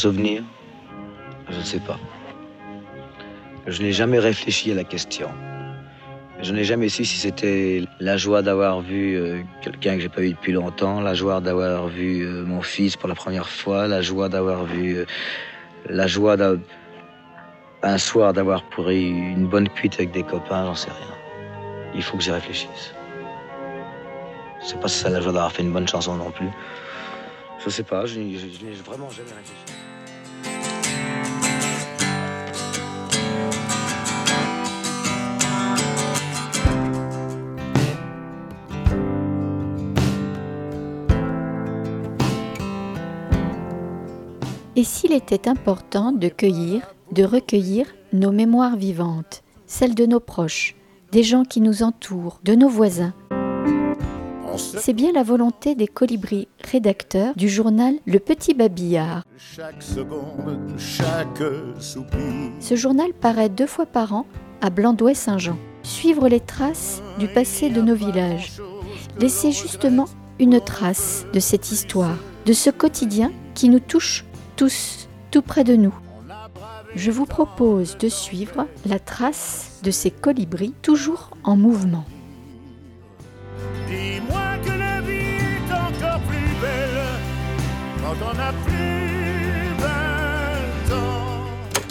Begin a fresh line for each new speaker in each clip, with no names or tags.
souvenir? Je ne sais pas. Je n'ai jamais réfléchi à la question. Je n'ai jamais su si c'était la joie d'avoir vu quelqu'un que j'ai pas vu depuis longtemps, la joie d'avoir vu mon fils pour la première fois, la joie d'avoir vu, un soir d'avoir pourri une bonne cuite avec des copains, j'en sais rien. Il faut que j'y réfléchisse. Je sais pas si c'est la joie d'avoir fait une bonne chanson non plus. Je sais pas, je n'ai vraiment jamais réfléchi.
Et s'il était important de recueillir nos mémoires vivantes, celles de nos proches, des gens qui nous entourent, de nos voisins. C'est bien la volonté des colibris rédacteurs du journal Le Petit Babillard. Ce journal paraît 2 fois par an à Blandouet-Saint-Jean. Suivre les traces du passé de nos villages. Laisser justement une trace de cette histoire, de ce quotidien qui nous touche tous, tout près de nous. Je vous propose de suivre la trace de ces colibris toujours en mouvement.
Dis-moi que la vie est encore plus belle quand on n'a plus 20 ans.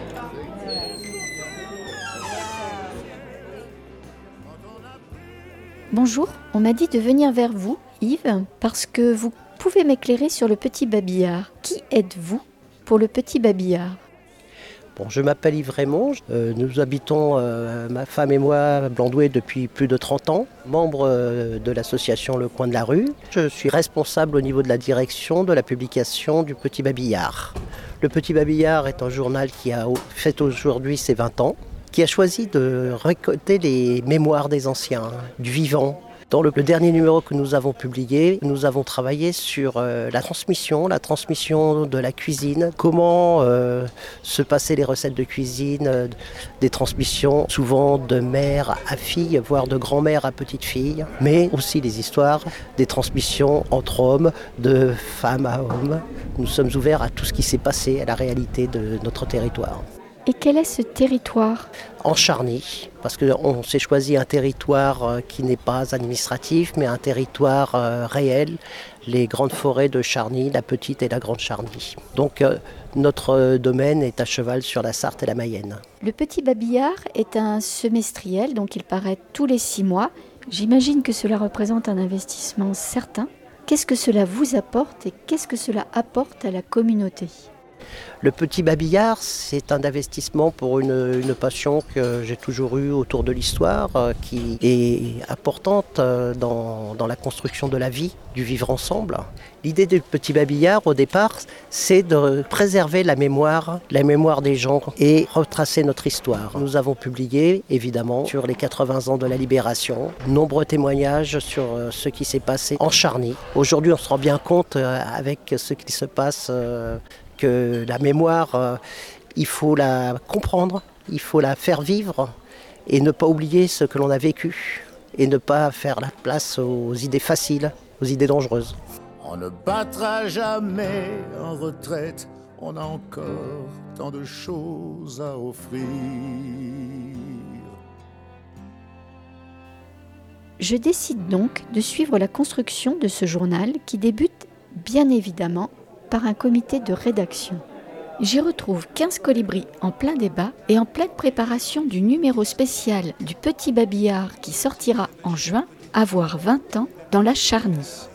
Bonjour, on m'a dit de venir vers vous, Yves, parce que vous pouvez m'éclairer sur le Petit Babillard. Qui êtes-vous pour le Petit Babillard ?
Bon, je m'appelle Yves Raymond, nous habitons, ma femme et moi, à Blandouet depuis plus de 30 ans, membre de l'association Le Coin de la Rue. Je suis responsable au niveau de la direction de la publication du Petit Babillard. Le Petit Babillard est un journal qui a fait aujourd'hui ses 20 ans, qui a choisi de récolter les mémoires des anciens, du vivant. Dans le dernier numéro que nous avons publié, nous avons travaillé sur la transmission de la cuisine, comment se passaient les recettes de cuisine, des transmissions souvent de mère à fille, voire de grand-mère à petite-fille, mais aussi les histoires des transmissions entre hommes, de femmes à hommes. Nous sommes ouverts à tout ce qui s'est passé, à la réalité de notre territoire.
Et quel est ce territoire ?
En Charny, parce qu'on s'est choisi un territoire qui n'est pas administratif, mais un territoire réel, les grandes forêts de Charny, la petite et la grande Charny. Donc notre domaine est à cheval sur la Sarthe et la Mayenne.
Le Petit Babillard est un semestriel, donc il paraît tous les 6 mois. J'imagine que cela représente un investissement certain. Qu'est-ce que cela vous apporte et qu'est-ce que cela apporte à la communauté ?
Le Petit Babillard, c'est un investissement pour une passion que j'ai toujours eue autour de l'histoire, qui est importante dans la construction de la vie, du vivre ensemble. L'idée du Petit Babillard, au départ, c'est de préserver la mémoire des gens et retracer notre histoire. Nous avons publié, évidemment, sur les 80 ans de la Libération, nombreux témoignages sur ce qui s'est passé en Charny. Aujourd'hui, on se rend bien compte, avec ce qui se passe, que la mémoire, il faut la comprendre, il faut la faire vivre et ne pas oublier ce que l'on a vécu et ne pas faire la place aux idées faciles, aux idées dangereuses.
On ne battra jamais en retraite, on a encore tant de choses à offrir.
Je décide donc de suivre la construction de ce journal qui débute bien évidemment par un comité de rédaction. J'y retrouve 15 colibris en plein débat et en pleine préparation du numéro spécial du Petit Babillard qui sortira en juin, avoir 20 ans, dans la Charny.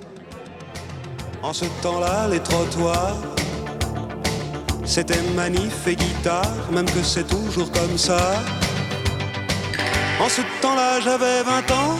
En ce temps-là, les trottoirs, c'était manif et guitare, même que c'est toujours comme ça. En ce temps-là, j'avais 20 ans.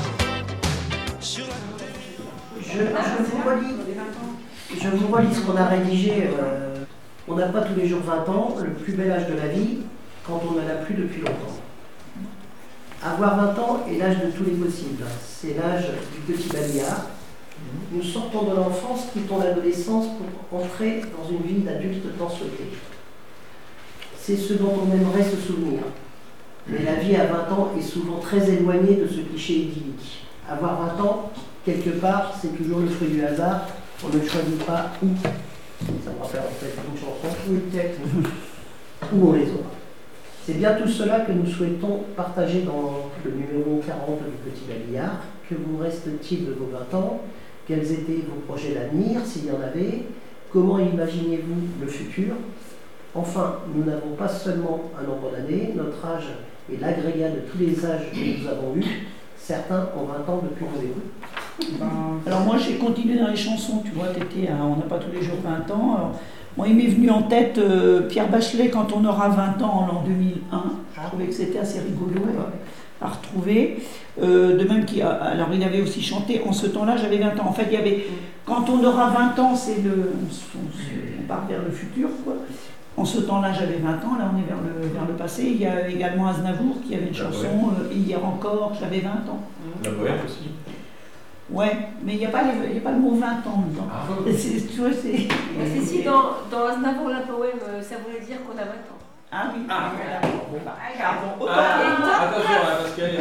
Je vous relis ce qu'on a rédigé. On n'a pas tous les jours 20 ans, le plus bel âge de la vie, quand on n'en a plus depuis longtemps. Avoir 20 ans est l'âge de tous les possibles. C'est l'âge du Petit Babillard. Nous sortons de l'enfance, quittons l'adolescence pour entrer dans une vie d'adulte tant souhaitée. C'est ce dont on aimerait se souvenir. Mais la vie à 20 ans est souvent très éloignée de ce cliché idyllique. Avoir 20 ans, quelque part, c'est toujours le fruit du hasard. On ne choisit pas où. Ça va faire en fait une chanson ou une tête. Où on les aura. C'est bien tout cela que nous souhaitons partager dans le numéro 40 du Petit Babillard. Que vous reste-t-il de vos 20 ans? Quels étaient vos projets d'avenir, s'il y en avait? Comment imaginez-vous le futur? Enfin, nous n'avons pas seulement un nombre d'années, notre âge est l'agrégat de tous les âges que nous avons eus. Certains ont 20 ans depuis vos débuts.
Alors moi j'ai continué dans les chansons, tu vois, on n'a pas tous les jours 20 ans. Alors, moi il m'est venu en tête Pierre Bachelet quand on aura 20 ans en l'an 2001. Je trouvais que c'était assez rigolo à retrouver. De même alors il avait aussi chanté En ce temps-là j'avais 20 ans. En fait il y avait, quand on aura 20 ans c'est on part vers le futur quoi. En ce temps-là, j'avais 20 ans, là on est vers le passé. Il y a également Aznavour qui avait une chanson, Hier encore, j'avais 20 ans.
La Bohème aussi.
Ouais, mais il n'y a pas le mot 20 ans dedans.
Ah,
tu vois, c'est...
Si dans Aznavour, la Poème, ça voulait dire qu'on a 20 ans.
Ah oui, voilà.
Bon,
Pardon,
attention, parce qu'il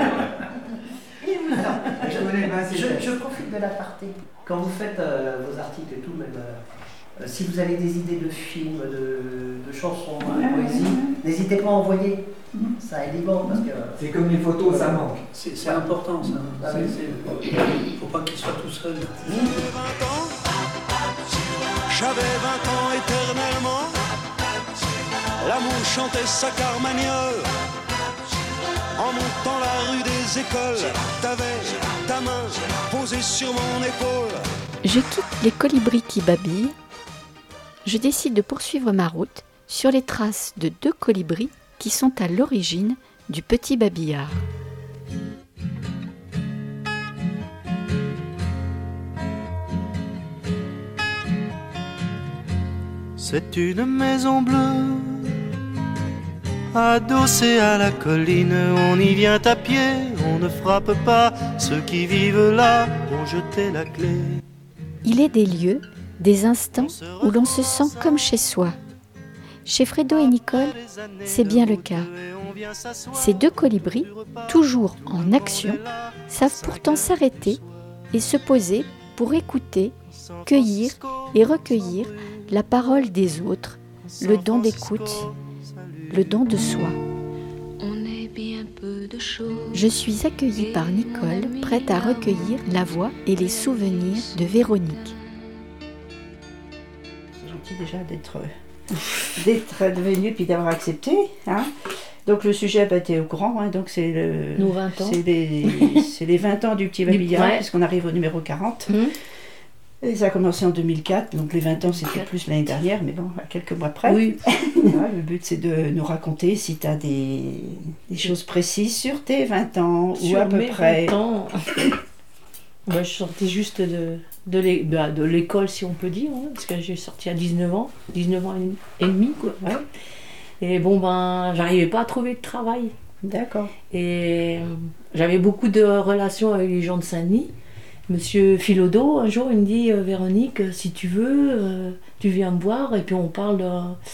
y a...
Je profite de l'aparté. Quand vous faites vos articles et tout, même si vous avez des idées de films, de chansons, de poésie, n'hésitez pas à envoyer. Ça est libre parce que...
C'est comme les photos, ça manque.
C'est important ça. Il ne faut pas qu'il soit tout seul.
J'avais 20 ans éternellement. L'amour chantait sa carmagnole. En montant la rue des écoles, t'avais ta main posée sur mon épaule.
Je quitte les colibris qui babillent. Je décide de poursuivre ma route sur les traces de 2 colibris qui sont à l'origine du Petit Babillard.
C'est une maison bleue, adossée à la colline. On y vient à pied, on ne frappe pas. Ceux qui vivent là ont jeté la clé.
Il est des lieux, des instants où l'on se sent comme chez soi. Chez Fredo et Nicole, c'est bien le cas. Ces 2 colibris, toujours en action, savent pourtant s'arrêter et se poser pour écouter, cueillir et recueillir la parole des autres, le don d'écoute, le don de soi. Je suis accueillie par Nicole, prête à recueillir la voix et les souvenirs de Véronique.
C'est gentil déjà d'être venu et puis d'avoir accepté. Hein. Donc le sujet a été au courant, hein, donc c'est
nos 20 ans.
C'est les 20 ans du Petit Babillard, puisqu'on arrive au numéro 40. Et ça a commencé en 2004, donc les 20 ans c'était plus l'année dernière, mais bon, à quelques mois près.
Oui.
Voilà, le but c'est de nous raconter si tu as des choses précises sur tes 20 ans,
sur
ou à peu près.
20 ans. Je sortais juste de l'école, si on peut dire, hein, parce que j'ai sorti à 19 ans et demi, quoi.
Ouais.
Et bon, j'arrivais pas à trouver de travail.
D'accord.
Et j'avais beaucoup de relations avec les gens de Saint-Denis. Monsieur Philodo, un jour, il me dit Véronique, si tu veux, tu viens me voir et puis on parle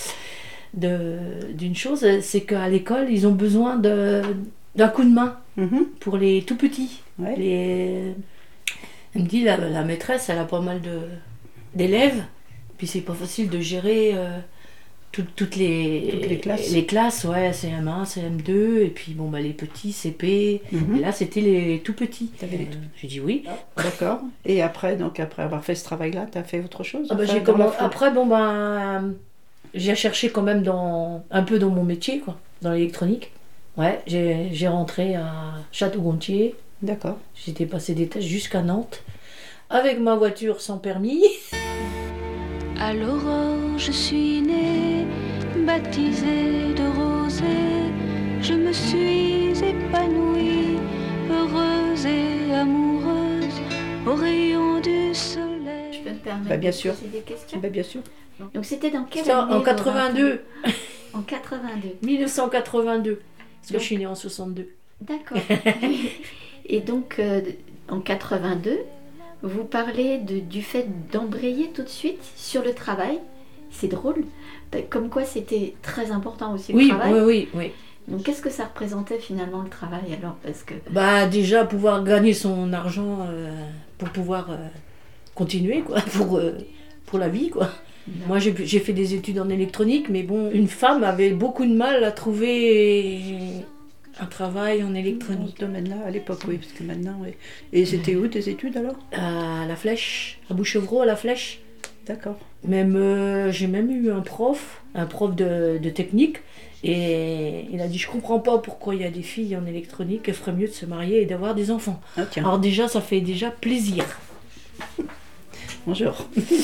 d'une chose, c'est qu'à l'école, ils ont besoin d'un coup de main pour les tout petits. Ouais. Elle me dit, la maîtresse, elle a pas mal d'élèves, puis c'est pas facile de gérer toutes les classes, ouais, CM1, CM2, et puis les petits, CP, et là c'était les tout petits. J'ai dit oui.
D'accord. Et après avoir fait ce travail-là, tu as fait autre chose?
Après, j'ai cherché quand même un peu dans mon métier, quoi, dans l'électronique. Ouais, j'ai rentré à Château-Gontier.
D'accord.
J'étais passé des tests jusqu'à Nantes, avec ma voiture sans permis.
À l'aurore, je suis née, baptisée de rosée. Je me suis épanouie, heureuse et amoureuse, au rayon du soleil.
Je peux me permettre
bien sûr.
de poser des questions?
Bien sûr.
Donc c'était dans quelle année?
En 82.
En 82.
1982. Parce que je suis née en 62.
D'accord. Et donc, en 82, vous parlez du fait d'embrayer tout de suite sur le travail. C'est drôle. Comme quoi, c'était très important aussi le travail.
Oui.
Donc, qu'est-ce que ça représentait finalement le travail alors? Parce que...
déjà, pouvoir gagner son argent pour pouvoir continuer, quoi, pour la vie, quoi. Moi, j'ai fait des études en électronique, mais bon, une femme avait beaucoup de mal à trouver un travail en électronique.
Dans ce domaine-là, à l'époque, oui, parce que maintenant, oui. Et c'était où tes études alors?
À La Flèche, à Bouchevreau, à La Flèche.
D'accord.
J'ai même eu un prof de technique, et il a dit, je comprends pas pourquoi il y a des filles en électronique, elles feraient mieux de se marier et d'avoir des enfants.
Ah, tiens.
Alors déjà, ça fait déjà plaisir.
Bonjour.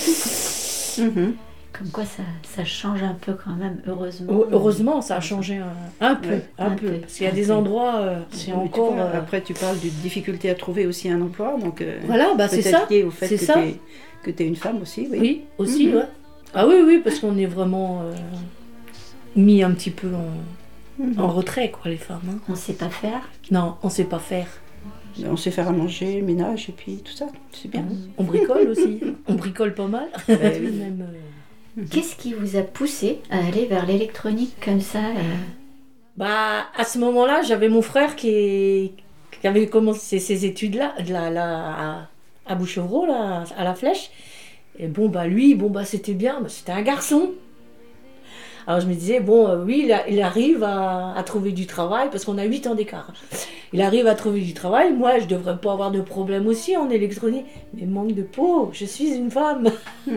Comme quoi ça change un peu quand même, heureusement.
Heureusement, ça a changé un peu. Parce qu'il y a des endroits, c'est encore...
Tu vois, après, tu parles d'une difficulté à trouver aussi un emploi, donc...
voilà, c'est ça.
Lié au fait que tu es une femme aussi, oui.
Oui, aussi, ouais. Ah oui, parce qu'on est vraiment mis un petit peu en retrait, quoi, les femmes. Hein.
On sait pas faire?
Non, on sait pas faire.
On sait faire à manger, ménage, et puis tout ça, c'est bien.
On bricole aussi, on bricole pas mal. Même,
Qu'est-ce qui vous a poussé à aller vers l'électronique comme ça
À ce moment-là, j'avais mon frère qui avait commencé ses études-là, à Bouchevreau, là, à La Flèche. Et lui, c'était bien, c'était un garçon. Alors je me disais, oui, il arrive à trouver du travail, parce qu'on a 8 ans d'écart. Il arrive à trouver du travail, moi je devrais pas avoir de problème aussi en électronique. Mais manque de peau, je suis une femme.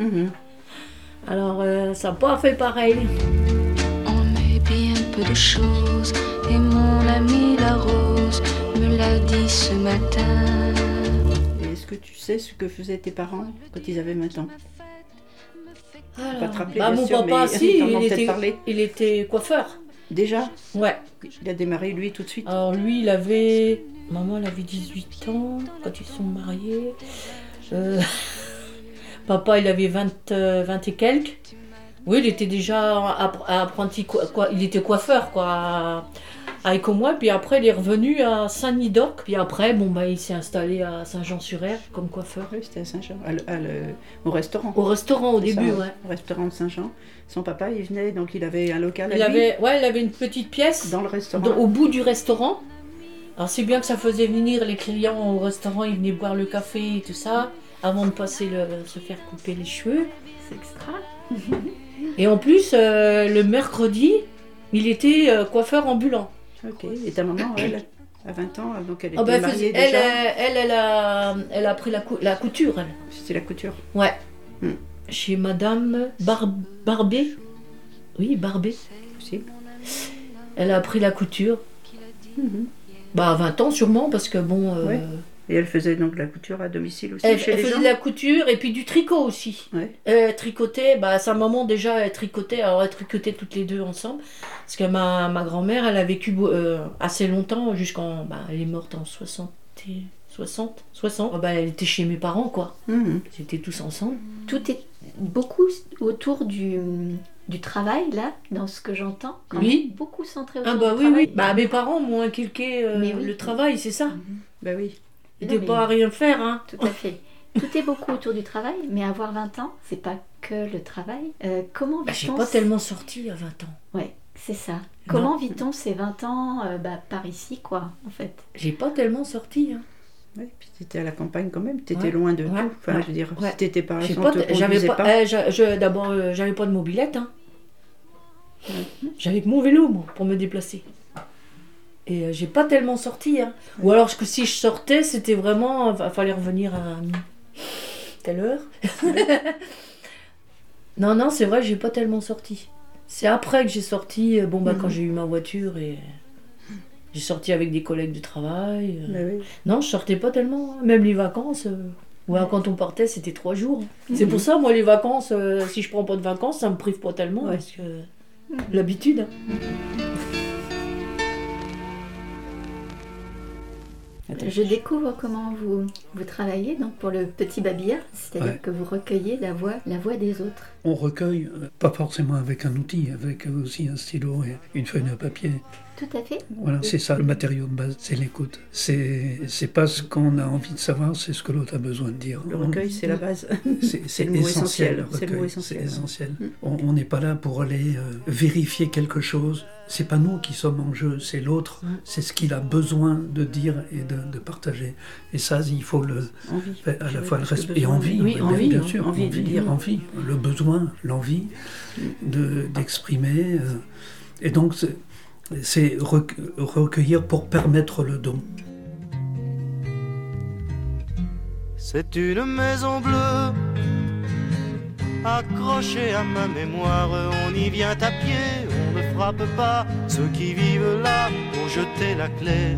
Alors ça n'a pas fait pareil.
On est bien peu de choses, et mon ami la rose me l'a dit ce matin.
Et est-ce que tu sais ce que faisaient tes parents quand ils avaient 20 ans?
Alors,
pas te rappeler, bien
mon
sûr,
papa,
mais
il était coiffeur.
Déjà?
Ouais.
Il a démarré lui tout de suite?
Alors lui, maman elle avait 18 ans quand ils sont mariés. Papa, il avait 20 et quelques. Oui, il était déjà apprenti, il était coiffeur, quoi, à Écomois. Puis après, il est revenu à Saint-Denis-d'Oc. Puis après, il s'est installé à Saint-Jean-sur-Ère comme coiffeur.
Oui, c'était à Saint-Jean, au restaurant.
Au restaurant, au début, ouais.
Au restaurant de Saint-Jean. Son papa, il venait, donc il avait un local
il avait une petite pièce.
Dans le restaurant.
Au bout du restaurant. Alors c'est bien que ça faisait venir les clients au restaurant, ils venaient boire le café et tout ça, avant de se faire couper les cheveux.
C'est extra.
Et en plus, le mercredi, il était coiffeur ambulant.
Ok, et ta maman, elle, à 20 ans, donc elle était mariée déjà.
Elle a pris la couture, elle.
C'était la couture?
Ouais. Chez Madame Barbé. Oui, Barbé.
Possible.
Elle a appris la couture. À 20 ans sûrement, parce que
Ouais. Et elle faisait donc de la couture à domicile aussi
elle
chez les gens?
Elle faisait de la couture et puis du tricot aussi.
Ouais.
Tricotait, sa maman déjà elle tricotait, alors elle tricotait toutes les deux ensemble. Parce que ma grand-mère, elle a vécu assez longtemps, jusqu'en... elle est morte en 60. Elle était chez mes parents, quoi. C'était tous ensemble.
Tout est beaucoup autour du travail, là, dans ce que j'entends.
Oui.
Beaucoup centré autour
du
travail.
Oui. Mes parents m'ont inculqué le travail, c'est ça.
Oui.
Il n'était pas à rien faire, hein.
Tout à fait. Tout est beaucoup autour du travail, mais avoir 20 ans, c'est pas que le travail. Comment vit-on...
J'ai pas tellement sorti à 20 ans.
Ouais, c'est ça. Comment vit-on ces 20 ans par ici, quoi, en fait?
J'ai pas tellement sorti, hein.
Oui, puis t'étais à la campagne quand même, t'étais loin de tout. Enfin, je veux dire, si t'étais par exemple,
d'abord, j'avais pas de mobilette, hein. J'avais que mon vélo, moi, pour me déplacer. Et j'ai pas tellement sorti, hein. Ou alors que si je sortais, c'était vraiment... fallait revenir à telle heure. Non, c'est vrai, j'ai pas tellement sorti. C'est après que j'ai sorti, quand j'ai eu ma voiture et... J'ai sorti avec des collègues de travail.
Oui.
Non, je sortais pas tellement. Hein. Même les vacances, quand on partait, c'était 3 jours. C'est pour ça, moi, les vacances, si je prends pas de vacances, ça me prive pas tellement. Parce que l'habitude. Hein.
Je découvre comment vous travaillez donc pour le petit babillard, c'est-à-dire que vous recueillez la voix des autres.
On recueille, pas forcément avec un outil, avec aussi un stylo et une feuille de papier.
Tout à fait.
Voilà, c'est ça le matériau de base, c'est l'écoute. C'est pas ce qu'on a envie de savoir, c'est ce que l'autre a besoin de dire.
Le recueil, c'est la base.
C'est le mot essentiel. C'est le mot essentiel. On n'est pas là pour aller vérifier quelque chose. c'est pas nous qui sommes en jeu, c'est l'autre, c'est ce qu'il a besoin de dire et de partager. Et ça, il faut à la fois le respect et envie,
oui, envie,
bien sûr,
envie de dire.
Envie, le besoin, l'envie d'exprimer. Et donc, c'est recueillir pour permettre le don.
C'est une maison bleue accrochée à ma mémoire. On y vient à pied, on ne frappe pas. Ceux qui vivent là ont jeté la clé.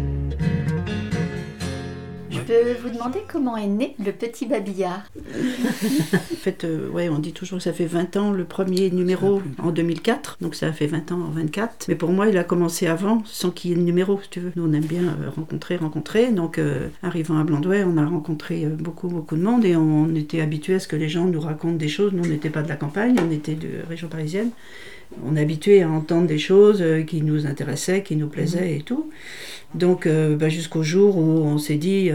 Je peux vous demander comment est né le petit babillard?
En fait, on dit toujours que ça fait 20 ans, le premier numéro en 2004, donc ça a fait 20 ans en 24. Mais pour moi, il a commencé avant, sans qu'il y ait de numéro, si tu veux. Nous, on aime bien rencontrer. Donc, arrivant à Blandouet, on a rencontré beaucoup de monde et on était habitués à ce que les gens nous racontent des choses. Nous, on n'était pas de la campagne, on était de région parisienne. On est habitué à entendre des choses qui nous intéressaient, qui nous plaisaient et tout. Donc jusqu'au jour où on s'est dit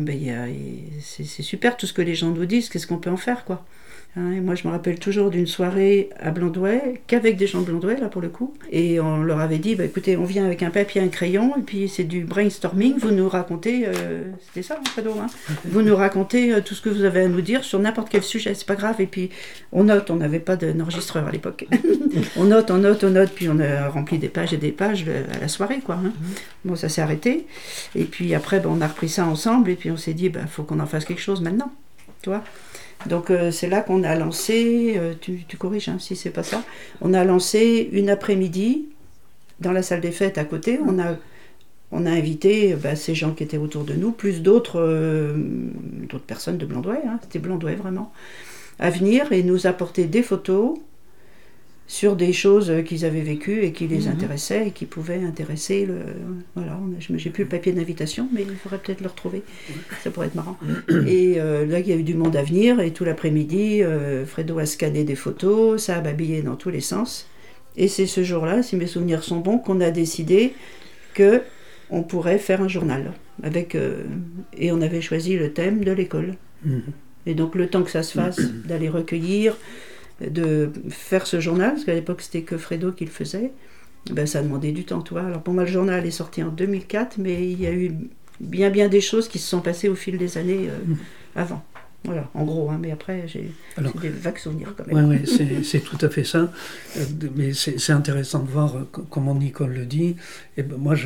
c'est super tout ce que les gens nous disent, qu'est-ce qu'on peut en faire quoi. Et moi je me rappelle toujours d'une soirée à Blandouet, qu'avec des gens de Blandouet là pour le coup, et on leur avait dit écoutez, on vient avec un papier et un crayon et puis c'est du brainstorming, vous nous racontez c'était ça mon cadeau, vous nous racontez tout ce que vous avez à nous dire sur n'importe quel sujet, c'est pas grave, et puis on note, on n'avait pas d'enregistreur à l'époque. on note, puis on a rempli des pages et des pages à la soirée quoi. Bon, ça s'est arrêté et puis après on a repris ça ensemble et puis on s'est dit faut qu'on en fasse quelque chose maintenant, tu vois. Donc c'est là qu'on a lancé, tu corriges si c'est pas ça, on a lancé une après-midi dans la salle des fêtes à côté, on a invité ces gens qui étaient autour de nous, plus d'autres personnes de Blandouet, c'était Blandouet vraiment, à venir et nous apporter des photos sur des choses qu'ils avaient vécues et qui les intéressaient et qui pouvaient intéresser j'ai plus le papier d'invitation mais il faudrait peut-être le retrouver, ça pourrait être marrant. Et là il y a eu du monde à venir et tout l'après-midi Fredo a scanné des photos, ça a babillé dans tous les sens et c'est ce jour-là, si mes souvenirs sont bons, qu'on a décidé que on pourrait faire un journal avec et on avait choisi le thème de l'école. Et donc le temps que ça se fasse, d'aller recueillir, de faire ce journal, parce qu'à l'époque c'était que Fredo qui le faisait, ça demandait du temps, tu vois. Alors pour moi le journal est sorti en 2004, mais il y a eu bien des choses qui se sont passées au fil des années avant. Voilà, en gros, mais après j'ai des vagues souvenirs quand même.
Oui, c'est tout à fait ça. Mais c'est intéressant de voir comment Nicole le dit. Et moi,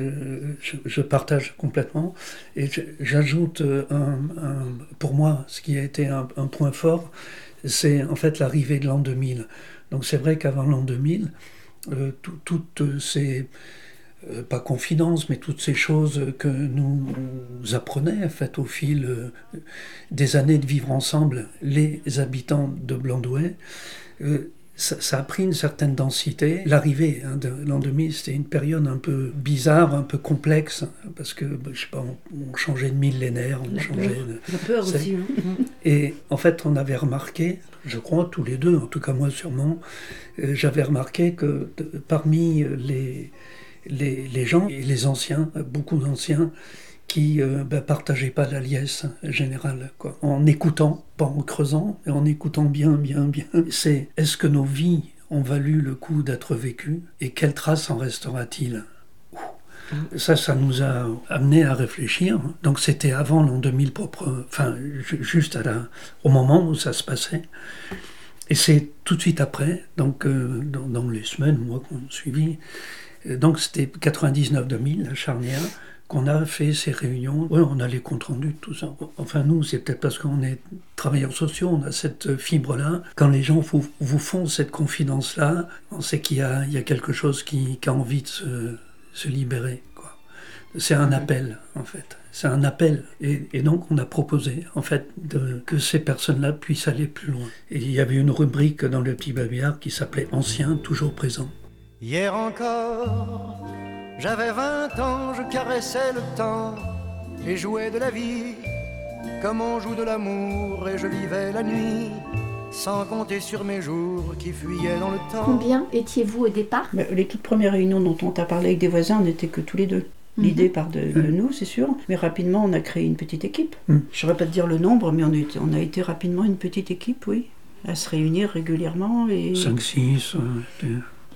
je partage complètement. Et j'ajoute pour moi, ce qui a été un point fort, c'est en fait l'arrivée de l'an 2000. Donc c'est vrai qu'avant l'an 2000, toutes ces, pas confidences, mais toutes ces choses que nous apprenait en fait au fil des années de vivre ensemble, les habitants de Blandouet, ça a pris une certaine densité. L'arrivée de l'an 2000, c'était une période un peu bizarre, un peu complexe, parce que, je sais pas, on changeait de millénaire, on changeait de...
La peur aussi.
Et en fait, on avait remarqué, je crois, tous les deux, en tout cas moi sûrement, j'avais remarqué que parmi les gens, et les anciens, beaucoup d'anciens, qui partageaient pas la liesse générale, quoi. En écoutant, pas en creusant, et en écoutant bien. C'est est-ce que nos vies ont valu le coup d'être vécues et quelle trace en restera-t-il ? Ça nous a amené à réfléchir. Donc c'était avant l'an 2000 juste au moment où ça se passait. Et c'est tout de suite après, donc dans les semaines, mois qu'on a suivi. Donc c'était 99-2000, la charnière, qu'on a fait ces réunions. Ouais, on a les comptes rendus, tout ça. Enfin, nous, c'est peut-être parce qu'on est travailleurs sociaux, on a cette fibre-là. Quand les gens vous font cette confidence-là, on sait qu'il y a quelque chose qui a envie de se libérer, quoi. C'est un appel, en fait. C'est un appel. Et donc, on a proposé, en fait, que ces personnes-là puissent aller plus loin. Et il y avait une rubrique dans le Petit Babillard qui s'appelait « Ancien, toujours présent ».
Hier encore, j'avais 20 ans, je caressais le temps et jouais de la vie comme on joue de l'amour, et je vivais la nuit sans compter sur mes jours qui fuyaient dans le temps.
Combien étiez-vous au départ ?
Les toutes premières réunions dont on t'a parlé avec des voisins, on n'était que tous les deux. L'idée part de nous, c'est sûr, mais rapidement on a créé une petite équipe. Je ne saurais pas te dire le nombre, mais on a été rapidement une petite équipe, oui, à se réunir régulièrement.
5-6...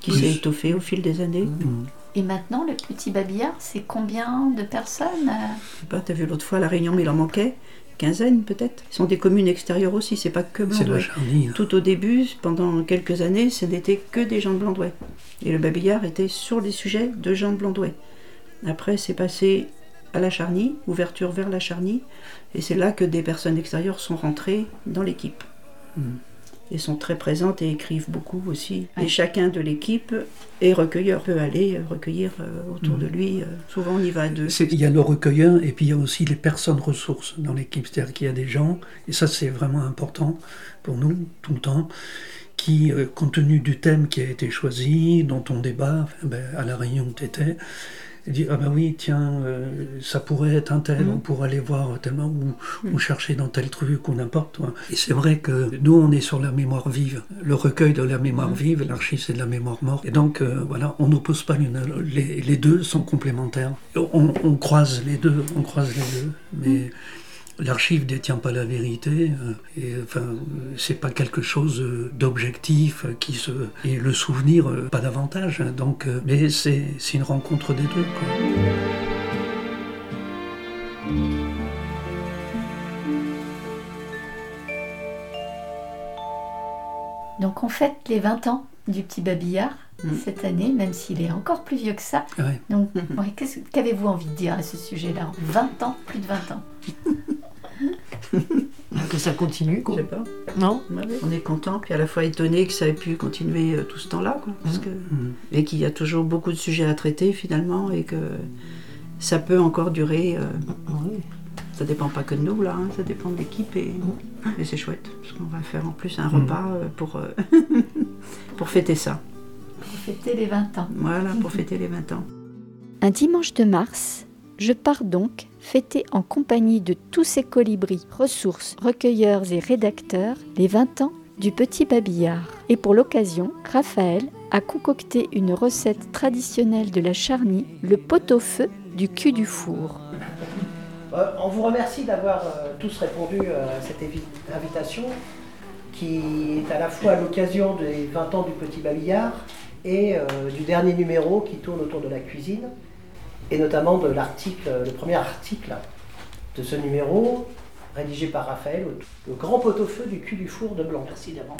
qui s'est étoffé au fil des années.
Et maintenant, le petit babillard, c'est combien de personnes?
Je sais pas, t'as vu l'autre fois à La Réunion, mais il en manquait quinzaine peut-être. Ce sont des communes extérieures aussi, c'est pas que Blandouet.
C'est la Charny, hein.
Tout au début, pendant quelques années, ce n'était que des gens de Blandouet. Et le babillard était sur les sujets de gens de Blandouet. Après, c'est passé à la Charny, ouverture vers la Charny, et c'est là que des personnes extérieures sont rentrées dans l'équipe. Et sont très présentes et écrivent beaucoup aussi. Et chacun de l'équipe est recueilleur, peut aller recueillir autour de lui. Souvent, on y va à deux.
Il y a le recueilleur et puis il y a aussi les personnes ressources dans l'équipe. C'est-à-dire qu'il y a des gens, et ça c'est vraiment important pour nous, tout le temps, qui, compte tenu du thème qui a été choisi, dont on débat, à La Réunion où tu étais, dit ah ben oui tiens ça pourrait être un tel, on pourrait aller voir tellement ou chercher dans tel truc ou n'importe quoi. Et c'est vrai que nous on est sur la mémoire vive, le recueil de la mémoire vive, l'archive c'est de la mémoire morte, et donc voilà, on n'oppose pas les deux sont complémentaires, on croise les deux, mais l'archive ne détient pas la vérité, et enfin, c'est pas quelque chose d'objectif et le souvenir, pas davantage. Donc, mais c'est une rencontre des deux, quoi.
Donc on fête les 20 ans du petit babillard cette année, même s'il est encore plus vieux que ça.
Ouais.
Donc, qu'avez-vous envie de dire à ce sujet-là? 20 ans, plus de 20 ans.
Que ça continue, quoi.
Je sais pas.
Non.
On est content, puis à la fois étonné que ça ait pu continuer tout ce temps-là, quoi, et qu'il y a toujours beaucoup de sujets à traiter finalement, et que ça peut encore durer. Ça dépend pas que de nous là, ça dépend de l'équipe, et c'est chouette parce qu'on va faire en plus un repas pour fêter ça.
Pour fêter les 20 ans.
Voilà, pour fêter les 20 ans.
Un dimanche de mars, je pars donc fêter en compagnie de tous ces colibris, ressources, recueilleurs et rédacteurs les 20 ans du petit babillard. Et pour l'occasion, Raphaël a concocté une recette traditionnelle de la Charny, le pot-au-feu du cul du four.
On vous remercie d'avoir tous répondu à cette invitation qui est à la fois l'occasion des 20 ans du petit babillard et du dernier numéro qui tourne autour de la cuisine, et notamment de l'article, le premier article de ce numéro, rédigé par Raphaël, le grand pot-au-feu du cul du four de Blanc. Merci d'avance.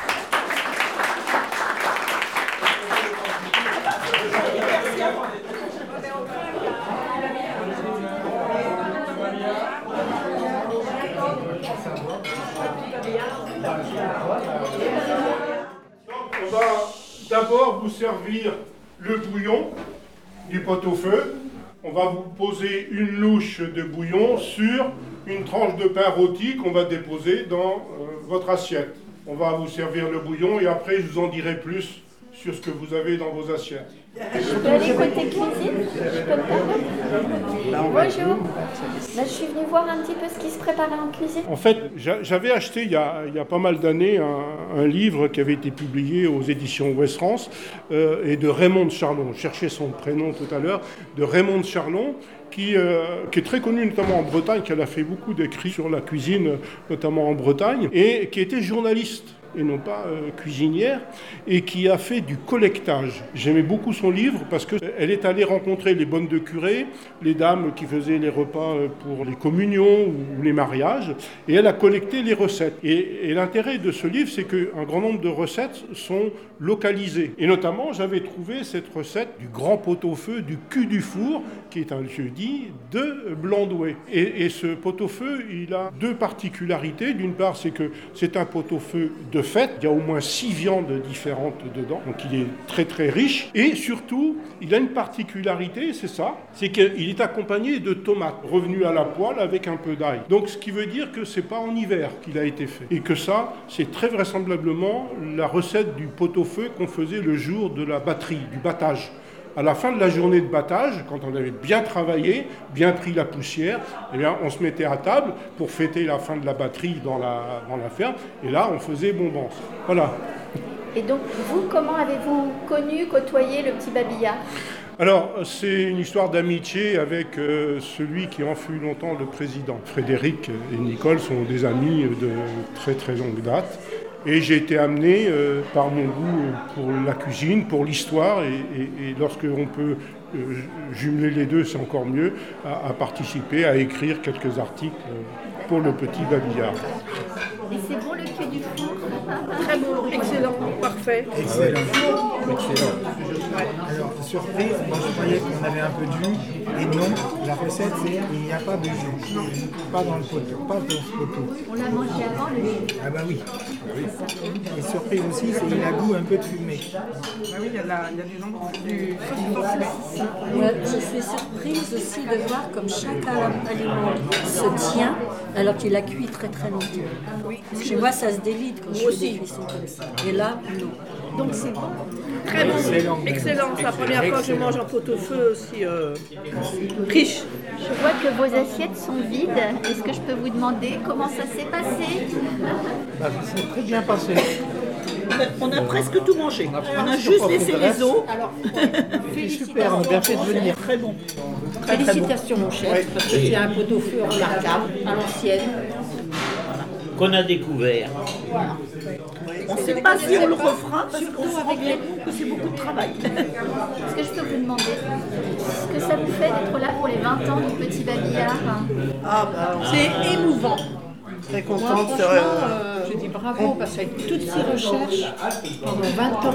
On va d'abord vous servir le bouillon du pot-au-feu. On va vous poser une louche de bouillon sur une tranche de pain rôti qu'on va déposer dans votre assiette. On va vous servir le bouillon et après je vous en dirai plus sur ce que vous avez dans vos assiettes.
Je peux aller côté cuisine? Je peux me permettre? Bonjour. Là, je suis venue voir un petit peu ce qui se préparait en cuisine.
En fait, j'avais acheté il y a pas mal d'années un livre qui avait été publié aux éditions Ouest France et de Raymond de Charlon. Je cherchais son prénom tout à l'heure, de Raymond de Charlon, qui est très connu notamment en Bretagne, qui a fait beaucoup d'écrits sur la cuisine, notamment en Bretagne, et qui était journaliste et non pas cuisinière, et qui a fait du collectage. J'aimais beaucoup son livre parce qu'elle est allée rencontrer les bonnes de curé, les dames qui faisaient les repas pour les communions ou les mariages, et elle a collecté les recettes. Et l'intérêt de ce livre, c'est qu'un grand nombre de recettes sont localisées. Et notamment, j'avais trouvé cette recette du grand pot-au-feu du cul du four, qui est un jeudi de Blandouet. Et ce pot-au-feu, il a deux particularités. D'une part, c'est que c'est un pot-au-feu de fête. Il y a au moins 6 viandes différentes dedans. Donc il est très très riche. Et surtout, il a une particularité, c'est ça, c'est qu'il est accompagné de tomates revenues à la poêle avec un peu d'ail. Donc ce qui veut dire que c'est pas en hiver qu'il a été fait. Et que ça, c'est très vraisemblablement la recette du pot-au-feu qu'on faisait le jour de la batterie, du battage. À la fin de la journée de battage, quand on avait bien travaillé, bien pris la poussière, eh bien, on se mettait à table pour fêter la fin de la batterie dans la ferme. Et là, on faisait bombance. Voilà.
Et donc, vous, comment avez-vous connu, côtoyé le petit babillard ?
Alors, c'est une histoire d'amitié avec celui qui en fut longtemps le président. Frédéric et Nicole sont des amis de très très longue date. Et j'ai été amené par mon goût pour la cuisine, pour l'histoire, et lorsque on peut jumeler les deux, c'est encore mieux, à participer, à écrire quelques articles pour le petit babillard.
Et c'est bon le cul du four?
Très bon, excellent, parfait.
Excellent. Excellent. Alors, surprise, moi je croyais qu'on avait un peu de jus, et non, la recette c'est il n'y a pas de jus. Pas dans le poteau, pas dans ce poteau.
On l'a mangé avant le jus.
Ah bah oui. Et surprise aussi, c'est qu'il a goût un peu de fumée.
Ah oui, il y a du fumé.
Je suis surprise aussi de voir comme chaque aliment se tient alors qu'il a cuit très très longtemps.
Oui.
Chez moi, ça se délite quand je fais des cuissons comme ça. Et là, non.
Donc c'est bon.
Très bon. Excellent. C'est la première fois que je mange en pot-au-feu aussi riche.
Je vois que vos assiettes sont vides. Est-ce que je peux vous demander comment ça s'est passé?
Ça s'est très bien passé.
On a presque tout mangé. On a juste laissé les os.
Alors,
C'est super, on a bien fait de venir.
Très bon.
Félicitations mon chef, parce que c'est un pot-au-feu remarquable, à l'ancienne.
Qu'on a découvert.
Voilà.
On ne sait pas si on le refera, parce qu'on se rend compte que c'est beaucoup de travail.
est-ce que je peux vous demander ce que ça vous fait d'être là pour les 20 ans du petit babillard?
C'est émouvant.
Très
Moi,
contente.
franchement, je dis bravo, parce qu'avec toutes ces recherches, pendant 20 ans,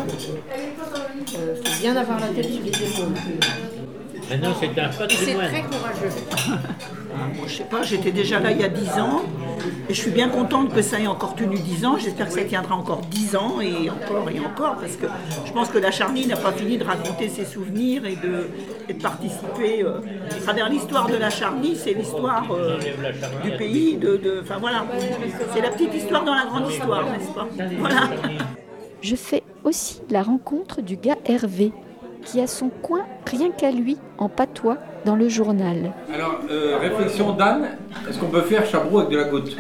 faut bien avoir la tête sur les épaules.
Maintenant, c'est un
Et c'est
patrimoine.
très courageux.
Moi, je sais pas, j'étais déjà là il y a 10 ans et je suis bien contente que ça ait encore tenu 10 ans. J'espère que ça tiendra encore 10 ans et encore parce que je pense que la Charny n'a pas fini de raconter ses souvenirs et de participer à travers l'histoire de la Charny. C'est l'histoire du pays, enfin voilà, c'est la petite histoire dans la grande histoire, n'est-ce pas? Voilà.
Je fais aussi la rencontre du gars Hervé, qui a son coin rien qu'à lui en patois dans le journal.
Alors, réflexion d'Anne, est-ce qu'on peut faire Chabreau avec de la goutte?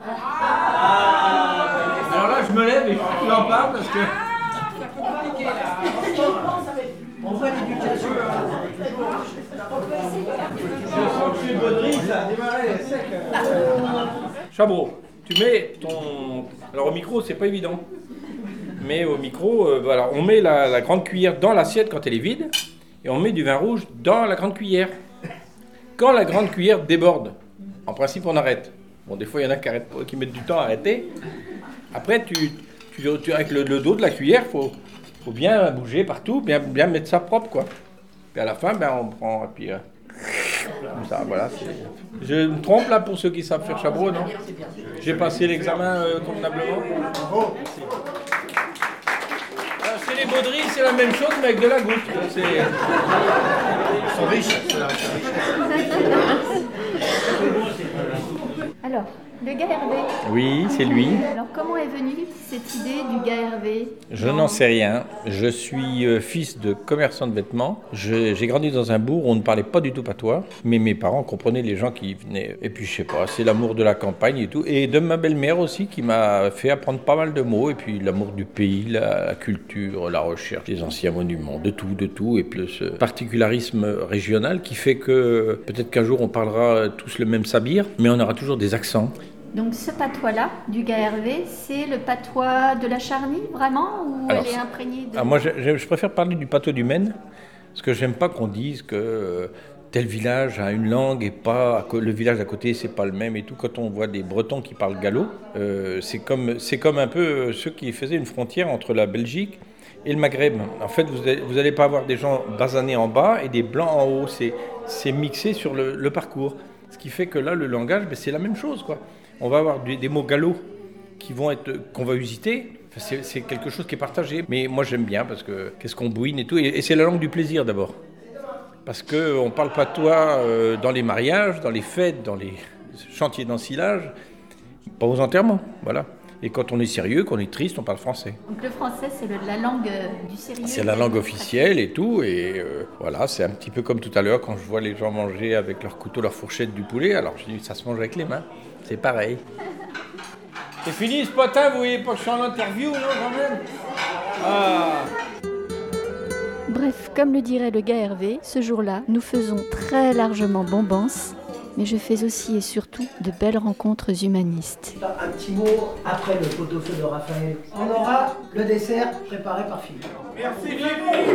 Alors là, je me lève et je en parle parce que...
On voit l'éducation.
Chabreau, tu mets ton... Alors au micro, c'est pas évident. Mais au micro, voilà, on met la grande cuillère dans l'assiette quand elle est vide et on met du vin rouge dans la grande cuillère. Quand la grande cuillère déborde, en principe, on arrête. Bon, des fois, il y en a qui mettent du temps à arrêter. Après, avec le dos de la cuillère, faut bien bouger partout, bien mettre ça propre, quoi. Puis à la fin, on prend, et puis... comme ça, voilà. Je me trompe là pour ceux qui savent faire Chabreau, non? J'ai passé l'examen convenablement. Alors, chez les Bauderies, c'est la même chose, mais avec de la goutte.
Ils sont riches.
Alors, le gars Hervé.
Oui, c'est lui.
Alors, comment est venue cette idée du gars Hervé?
Je n'en sais rien. Je suis fils de commerçant de vêtements. J'ai grandi dans un bourg où on ne parlait pas du tout patois, mais mes parents comprenaient les gens qui venaient. Et puis, je sais pas, c'est l'amour de la campagne et tout. Et de ma belle-mère aussi, qui m'a fait apprendre pas mal de mots. Et puis, l'amour du pays, la culture, la recherche, les anciens monuments, de tout. Et puis, ce particularisme régional qui fait que peut-être qu'un jour, on parlera tous le même sabir, mais on aura toujours des accents.
Donc ce patois-là, du gars Hervé, c'est le patois de la Charny, vraiment? Ou
Alors,
elle est imprégnée de...
Moi, je préfère parler du patois du Maine, parce que j'aime pas qu'on dise que tel village a une langue et pas le village d'à côté, c'est pas le même et tout. Quand on voit des Bretons qui parlent gallo, c'est comme un peu ceux qui faisaient une frontière entre la Belgique et le Maghreb. En fait, vous n'allez pas avoir des gens basanés en bas et des blancs en haut. C'est mixé sur le parcours. Ce qui fait que là, le langage, c'est la même chose, quoi. On va avoir des mots gallo qu'on va usiter. Enfin, c'est quelque chose qui est partagé. Mais moi, j'aime bien parce que qu'est-ce qu'on bouine et tout. Et c'est la langue du plaisir d'abord. Parce qu'on parle patois dans les mariages, dans les fêtes, dans les chantiers d'ensilage, pas aux enterrements. Voilà. Et quand on est sérieux, qu'on est triste, on parle français.
Donc le français, c'est la langue du sérieux.
C'est la langue officielle et tout. Et voilà, c'est un petit peu comme tout à l'heure quand je vois les gens manger avec leur couteau, leur fourchette du poulet. Alors je dis, ça se mange avec les mains. C'est pareil. C'est fini ce potin, vous voyez pas que je suis en interview, non, quand même? Ah.
Bref, comme le dirait le gars Hervé, ce jour-là, nous faisons très largement bombance mais je fais aussi et surtout de belles rencontres humanistes.
Un petit mot après le pot-au-feu de Raphaël. On aura le dessert préparé par Philippe.
Merci Philippe.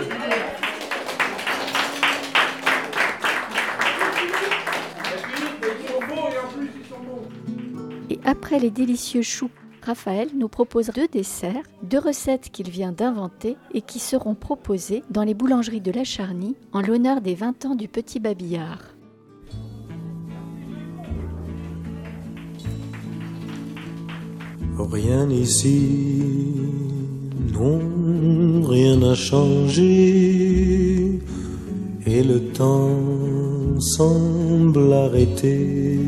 Et après les délicieux choux, Raphaël nous propose 2 desserts, 2 recettes qu'il vient d'inventer et qui seront proposées dans les boulangeries de la Charny en l'honneur des 20 ans du Petit Babillard.
Rien ici, non, rien n'a changé, et le temps semble arrêter.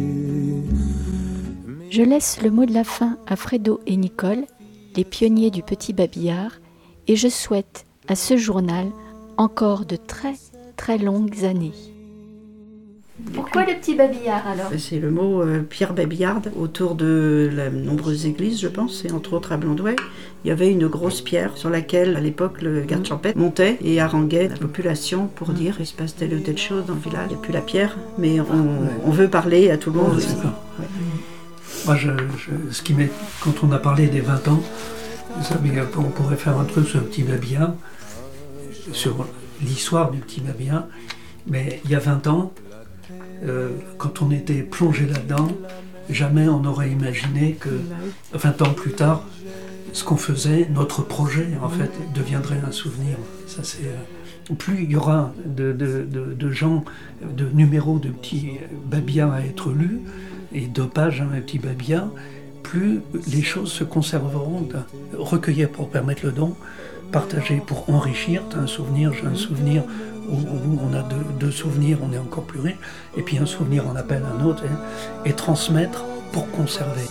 Je laisse le mot de la fin à Fredo et Nicole, les pionniers du Petit Babillard, et je souhaite à ce journal encore de très très longues années. Pourquoi le Petit Babillard alors ?
C'est le mot Pierre Babillard. Autour de la nombreuses églises, je pense, et entre autres à Blondouet, il y avait une grosse pierre sur laquelle, à l'époque, le garde champêtre montait et haranguait la population pour dire il se passe telle ou telle chose dans le village. Il n'y a plus la pierre, mais on veut parler à tout le monde.
Ouais. Moi, ce qui m'est, quand on a parlé des 20 ans, vous savez, on pourrait faire un truc sur le Petit Babillard, sur l'histoire du Petit Babillard, mais il y a 20 ans, quand on était plongé là-dedans, jamais on n'aurait imaginé que 20 ans plus tard, ce qu'on faisait, notre projet, en fait, deviendrait un souvenir. Ça, c'est, plus il y aura de gens, de numéros de petits babillards à être lus, et 2 pages, un petit babillard, plus les choses se conserveront, recueillir pour permettre le don, partager pour enrichir. Tu as un souvenir, j'ai un souvenir, où on a 2 souvenirs, on est encore plus riche, et puis un souvenir en appelle un autre, et transmettre pour conserver.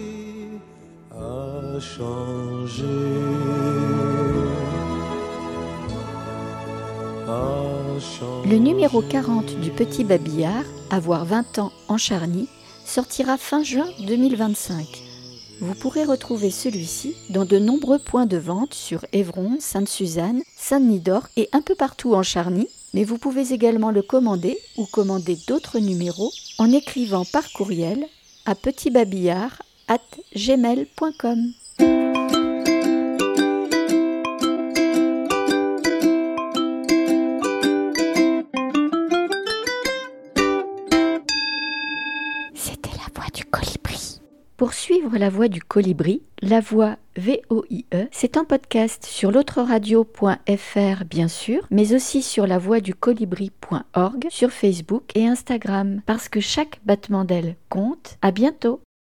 A changé,
Le numéro 40 du Petit Babillard, avoir 20 ans en Charny, sortira fin juin 2025. Vous pourrez retrouver celui-ci dans de nombreux points de vente sur Évron, Sainte-Suzanne, Saint-Denis-d'Or et un peu partout en Charny, mais vous pouvez également le commander ou commander d'autres numéros en écrivant par courriel à petitbabillard@gmail.com. Pour suivre La Voix du Colibri, La Voix VOIE, c'est un podcast sur l'autreradio.fr bien sûr, mais aussi sur lavoixducolibri.org, sur Facebook et Instagram, parce que chaque battement d'aile compte. À bientôt.